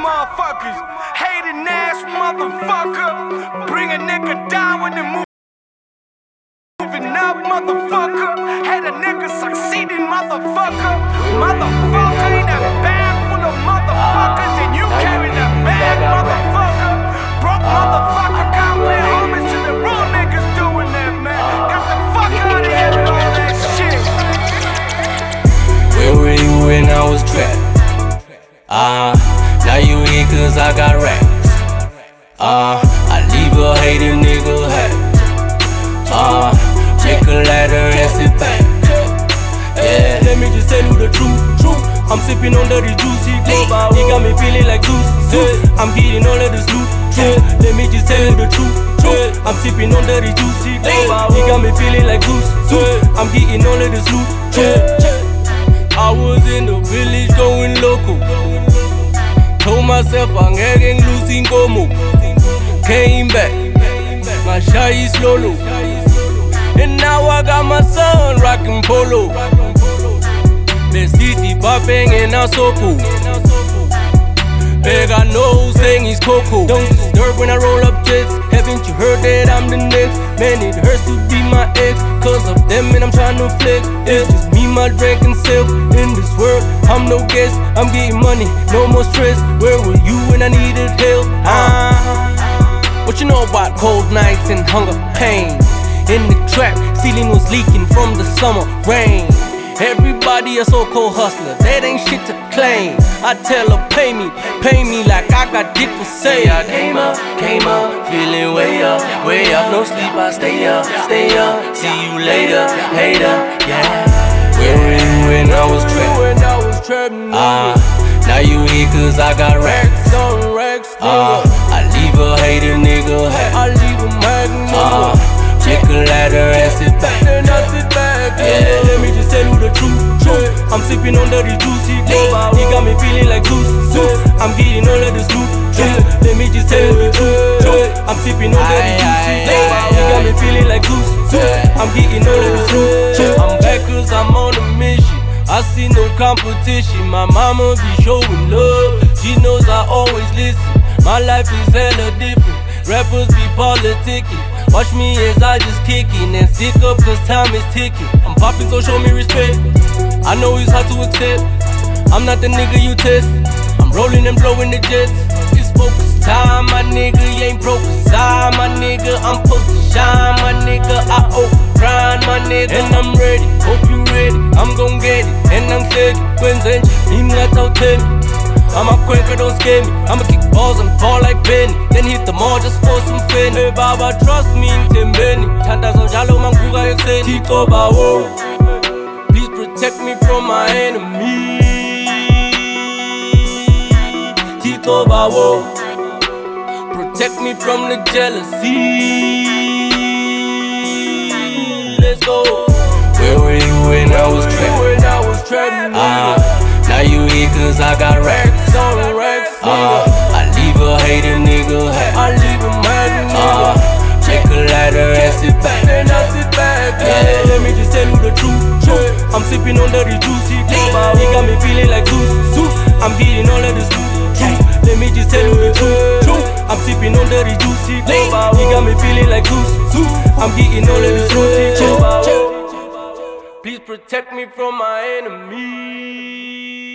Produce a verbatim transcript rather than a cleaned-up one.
motherfuckers. Hating ass motherfucker. Bring a nigga down when they move. Moving up, motherfucker. Had a nigga succeeding, motherfucker. Motherfucker in a bag full of motherfuckers, and you carry that bag, motherfucker. Broke motherfucker, can't pay homage to the real niggas doing that, man. Got the fuck out of here with all that shit. Where were you when I was trapped? Ah, uh, now you here cause I got racks. Ah, uh, I leave a hating nigga happy. Ah, uh, check a ladder and sit back. Yeah, let me just tell you the truth, truth. I'm sipping on the juicy globe. He got me feeling like Zeus, Zeus. I'm getting all of this loot, yeah. Let me just tell you the truth, truth. I'm sipping on the juicy globe. He got me feeling like Zeus, Zeus. I'm getting all of this loot, yeah. I was in the village going local. Told myself I'm getting loose in Gomo. Came back, my shy is Lolo. And now I got my son rockin' polo. Besiti popping and I'm so cool. Beg I know saying he's Coco. Don't disturb when I roll up jets. Haven't you heard that I'm the next? Man, it hurts to be my ex. Cause of them and I'm trying to flex. It's just me, my drink and self. In this world, I'm no guest. I'm getting money, no more stress. Where were you when I needed help? Ah, what you know about cold nights and hunger pain? In the trap, ceiling was leaking from the summer rain. Everybody a so-called hustler, that ain't shit to claim. I tell her, pay me, pay me like I got dick for sale. I came up, came up, feeling way up, way up. No sleep, I stay up, stay up. See you later, hater, yeah. Where were you when I was trapped? Ah, uh, now you here cause I got racks. Ah, uh, I leave a hater nigga happy. I leave a mad nigga. Ah, check a ladder and sit back. Then I sit back, yeah. Let me just tell you the truth, truth. I'm sipping on the juicy globe. He got me feeling like Zeus, Zeus. I'm getting all of this loot, truth. Let me just tell you the truth, truth. I'm sipping on the juicy globe. He got me feeling like Zeus, Zeus. I'm getting all of this loot, truth. I'm back cause I'm on a mission. I see no competition. My mama be showing love. She knows I always listen. My life is hella different. Rappers be politicking. Watch me as I just kickin' and stick up cause time is ticking. I'm poppin' so show me respect. I know it's hard to accept. I'm not the nigga you test. I'm rollin' and blowin' the jets. It's focus time, my nigga. You ain't broke aside, my nigga. I'm supposed to shine, my nigga. I over grind, my nigga. And I'm ready, hope you ready. I'm gon' get it, and I'm steady. Kwenze nje, tell I'm a quaker, don't scare me. I'ma kick balls and ball like Benny. Then hit the mall just for some fun. Hey Baba, trust me, Tembeni. Tanda zonjalo manguga yoseni. Tiko bawo, please protect me from my enemy. Tiko bawo, protect me from the jealousy. Let's go. Where were you when I was trapped? Ah, uh, now you here cause I got racks. Ah, uh, I leave a hater nigga happy. I leave a mad nigga. Ah, uh, check a ladder and sit back. Then I sit back, yeah. Let me just tell you the truth, truth. I'm sipping on the juicy globe. He got me feeling like Zeus, Zeus. I'm getting all of this loot, truth. Let me just tell you the truth, truth. I'm sipping on the juicy globe. He got me feeling like Zeus, Zeus. I'm getting all of this loot, truth. Please protect me from my enemy.